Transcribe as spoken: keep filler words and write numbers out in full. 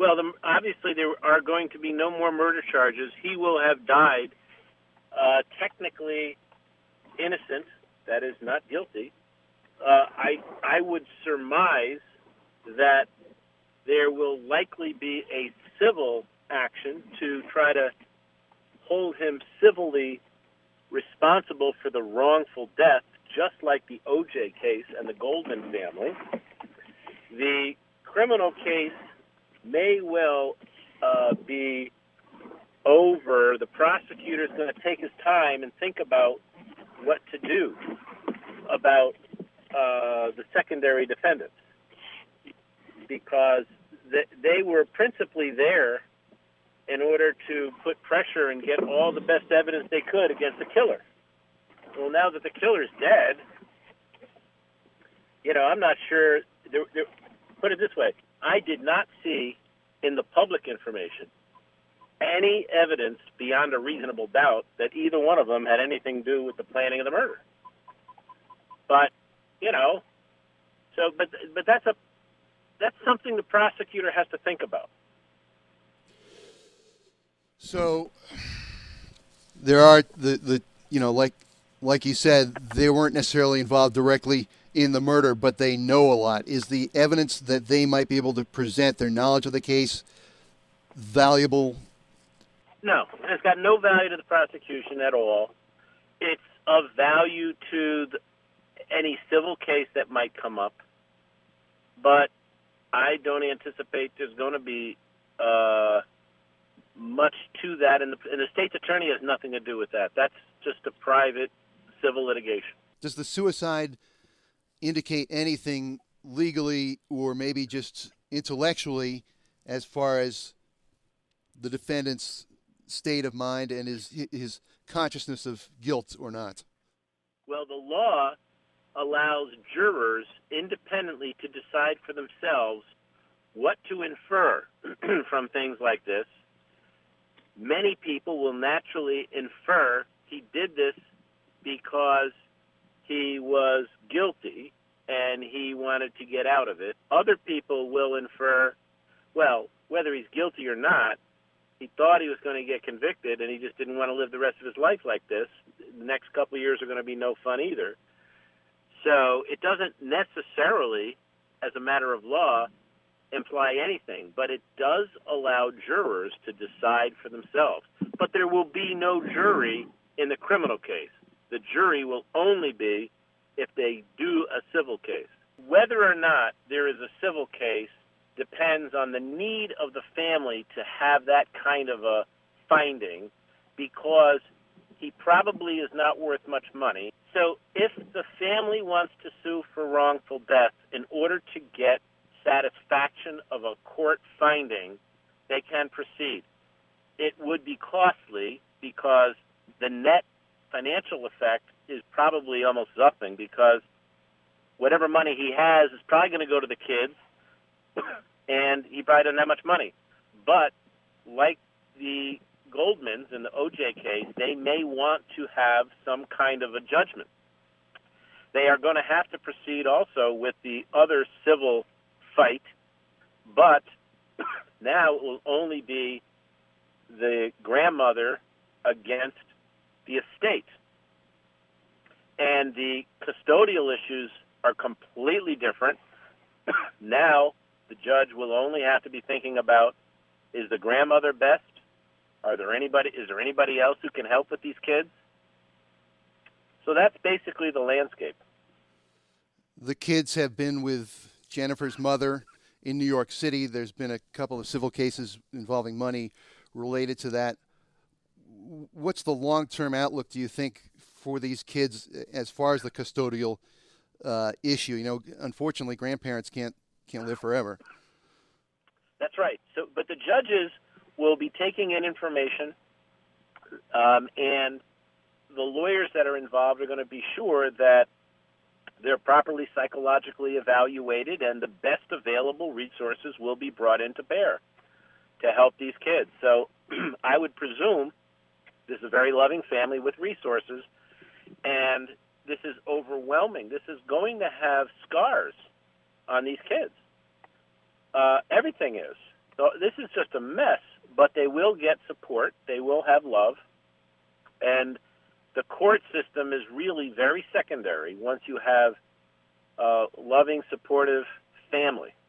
Well, the, obviously there are going to be no more murder charges. He will have died uh, technically innocent, that is, not guilty. Uh, I I would surmise that there will likely be a civil action to try to hold him civilly responsible for the wrongful death, just like the O J case and the Goldman family. The criminal case may well uh, be over. The prosecutor is going to take his time and think about what to do about uh, the secondary defendants, because th- they were principally there in order to put pressure and get all the best evidence they could against the killer. Well, now that the killer's dead, you know, I'm not sure. There, there, put it this way. I did not see in the public information any evidence beyond a reasonable doubt that either one of them had anything to do with the planning of the murder. But, you know, so, but, but that's a, that's something the prosecutor has to think about. So there are the, the you know, like like you said, they weren't necessarily involved directly in the murder, but they know a lot. Is the evidence that they might be able to present, their knowledge of the case, valuable? No, it's got no value to the prosecution at all. It's of value to the, any civil case that might come up, but I don't anticipate there's going to be uh, much to that, and the, and the state's attorney has nothing to do with that. That's just a private civil litigation. Does the suicide indicate anything legally or maybe just intellectually as far as the defendant's state of mind and his his consciousness of guilt or not? Well, the law allows jurors independently to decide for themselves what to infer from things like this. Many people will naturally infer he did this because he was guilty and he wanted to get out of it. Other people will infer, well, whether he's guilty or not, he thought he was going to get convicted and he just didn't want to live the rest of his life like this. The next couple of years are going to be no fun either. So it doesn't necessarily, as a matter of law, imply anything, but it does allow jurors to decide for themselves. But there will be no jury in the criminal case. The jury will only be if they do a civil case. Whether or not there is a civil case depends on the need of the family to have that kind of a finding, because he probably is not worth much money. So if the family wants to sue for wrongful death in order to get satisfaction of a court finding, they can proceed. It would be costly because the net financial effect is probably almost nothing, because whatever money he has is probably going to go to the kids, and he probably doesn't have much money. But like the Goldmans in the O J case, they may want to have some kind of a judgment. They are going to have to proceed also with the other civil fight, but now it will only be the grandmother against the estate. And the custodial issues are completely different. Now the judge will only have to be thinking about, is the grandmother best? Are there anybody, is there anybody else who can help with these kids? So that's basically the landscape. The kids have been with Jennifer's mother in New York City. There's been a couple of civil cases involving money related to that. What's the long-term outlook, do you think, for these kids as far as the custodial uh, issue? You know, unfortunately, grandparents can't can't live forever. That's right. So, but the judges will be taking in information, um, and the lawyers that are involved are going to be sure that they're properly psychologically evaluated, and the best available resources will be brought into bear to help these kids. So I would presume this is a very loving family with resources, and this is overwhelming. This is going to have scars on these kids. Uh, everything is. So this is just a mess, but they will get support. They will have love. And the court system is really very secondary once you have a loving, supportive family.